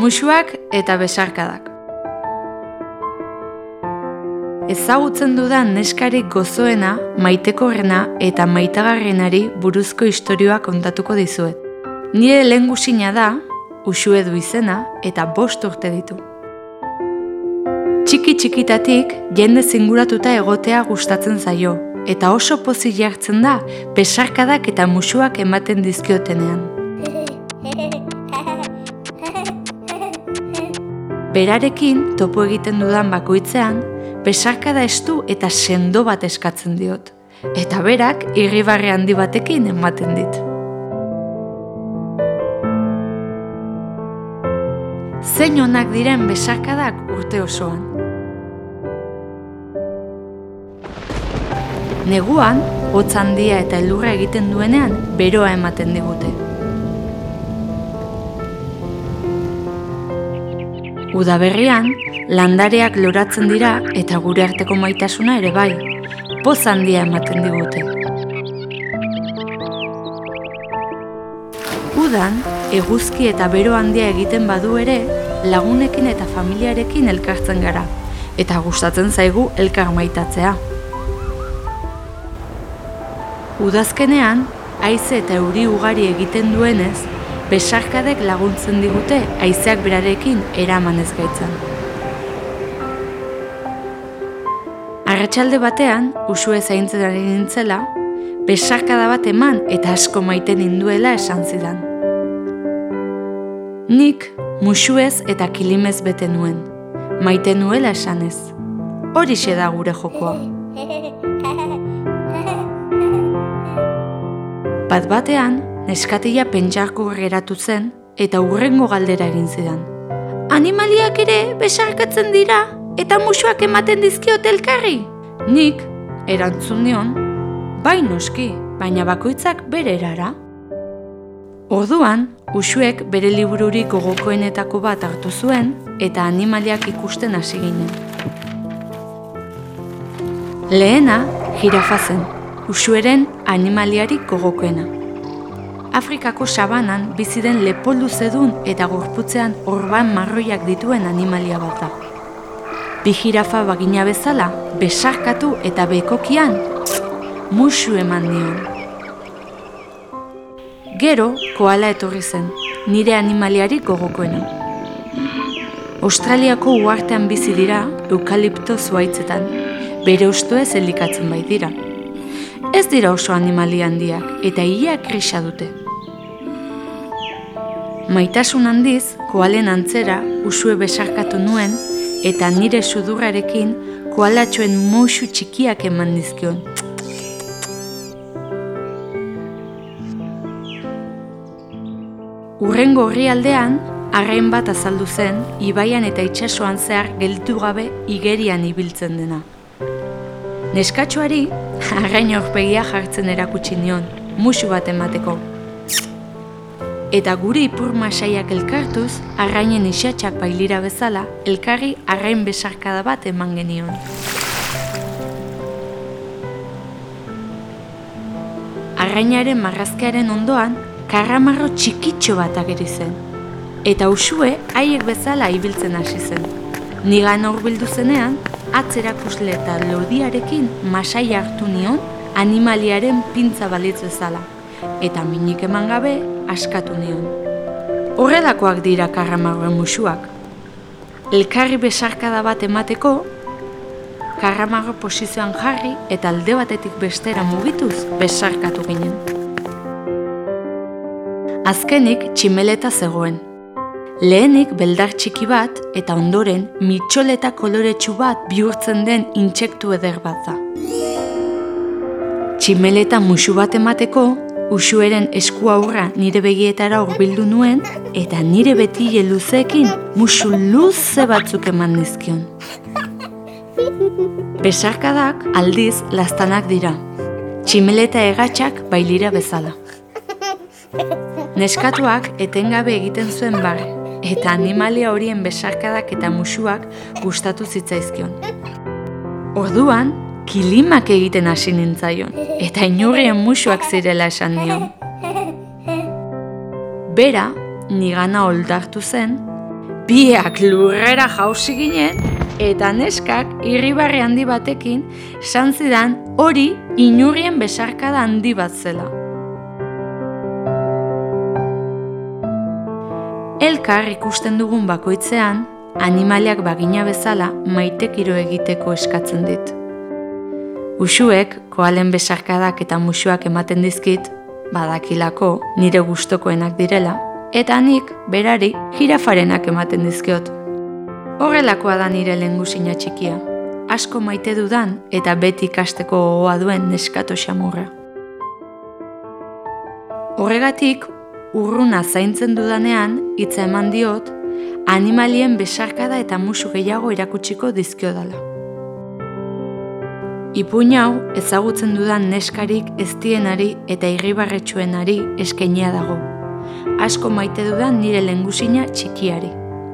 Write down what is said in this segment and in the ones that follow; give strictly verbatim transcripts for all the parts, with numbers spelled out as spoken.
Musuak eta besarkadak. Ezagutzen dudan neskarik gozoena, maitekorrena eta maitagarrenari buruzko istorioa kontatuko dizuet. Nire lehengusina da, Uxue du izena eta bost urte ditu. Txiki txikitatik jende zinguratuta egotea gustatzen zaio, eta oso pozik jartzen da besarkadak eta musuak ematen dizkiotenean. Berarekin topo egiten dudan bakoitzean, besarkada estu eta sendo bat eskatzen diot, eta berak irribarre handi batekin ematen dit. Zein onak diren besarkadak urte osoan. Neguan, hotz handia eta elurra egiten duenean, beroa ematen digute. Udaberrian, landareak loratzen dira eta gure arteko maitasuna ere bai, poz handia ematen digute. Udan, eguzki eta bero handia egiten badu ere, lagunekin eta familiarekin elkartzen gara, eta gustatzen zaigu elkar maitatzea. Udazkenean, haize eta euri ugari egiten duenez, besarkadek laguntzen digute haizeak berarekin eramanez gaitzen. Arratsalde batean, Uxue zaintzen ari nintzela, besarkada bat eman eta asko maite ninduela esan zidan. Nik musuez eta kilimez bete nuen, maite nuela esanez. Horixe da gure jokoa. Bat batean, neskatila pentsarko geratu zen eta hurrengo galdera egin zidan. Animaliak ere besarkatzen dira eta musuak ematen dizkiote elkarri? Nik, erantzun nion, bai noski, baina bakoitzak bere erara. Orduan, Uxuek bere libururik gogokoenetako bat hartu zuen eta animaliak ikusten hasi ginen. Lehena, jirafa zen, Uxueren animaliarik gogokoena. Afrikako sabanan bizi den lepo luzedun eta gorputzean orban marroiak dituen animalia bat da. Bi jirafa bagina bezala, besarkatu eta bekokian, musu eman nion. Gero, koala etorri zen, nire animaliarik gogokoena. Australiako uhartean bizi dira, eukalipto zuhaitzetan, bere hostoez elikatzen baitira. Ez dira oso animali handiak, eta ia krisa dute. Maitasun handiz, koalen antzera, Uxue besarkatu nuen, eta nire sudurrarekin koalatxoen musu txikiak eman dizkion. Hurrengo orrialdean, arrain bat azaldu zen, ibaian eta itsasoan zehar gelditu gabe igerian ibiltzen dena. Neskatxoari, arrain aurpegia jartzen erakutsi nion, musu bat emateko. Eta gure ipur masaiak elkartuz, arrainen isatxak bailira bezala, elkarri arrain besarkada bat eman genion. Arrainaren marrazkearen ondoan, karramarro txikitxo bat ageri zen. Eta Uxue haiek bezala ibiltzen hasi zen. Nigan hurbildu zenean, atzerakusle eta lodiarekin masai hartu nion animaliaren pintza balitz bezala. Eta minik eman gabe, askatu nion. Horrelakoak dira karramarroen musuak. Elkarri besarkada bat emateko, karramarro posizioan jarri eta alde batetik bestera mugituz besarkatu ginen. Azkenik tximeleta zegoen. Lehenik beldar txiki bat eta ondoren mitxoleta koloretsu bat bihurtzen den intsektu eder bat da. Tximeleta musu bat emateko, Uxueren esku aurra nire begietara hurbildu nuen eta nire betile luzeekin musu luze batzuk eman dizkion. Besarkadak aldiz laztanak dira, tximeleta egatxak bailira bezala. Neskatuak etengabe egiten zuen barre, eta animalia horien besarkadak eta musuak gustatu zitzaizkion. Orduan, kilimak egiten hasi nintzaion, eta inurrien musuak zirela esan nion. Bera, nigana oldartu zen, biak lurrera jausi ginen, eta neskak irribarre handi batekin esan zidan hori inurrien besarkada handi bat zela. Elkar ikusten dugun bakoitzean, animaliak bagina bezala maitekiro egiteko eskatzen dit. Uxuek koalen besarkadak eta musuak ematen dizkit, badakilako nire gustokoenak direla, eta nik berari jirafarenak ematen dizkiot. Horrelakoa da nire lehengusina txikia, asko maite dudan eta beti ikasteko gogoa duen neskato xamurra. Horregatik, urruna zaintzen dudanean, hitza eman diot, animalien besarkada eta musu gehiago erakutsiko dizkiodala. Ipuin hau ezagutzen dudan neskarik eztienari eta irribarretsuenari eskainia dago. Asko maite dudan nire lehengusina txikiari.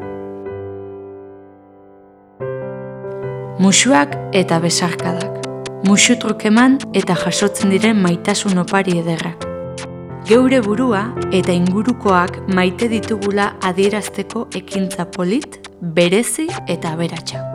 Musuak eta besarkadak. Musu trukeman eta jasotzen diren maitasun opari ederrak. Geure burua eta ingurukoak maite ditugula adierazteko ekintza polit, berezi eta aberatsa.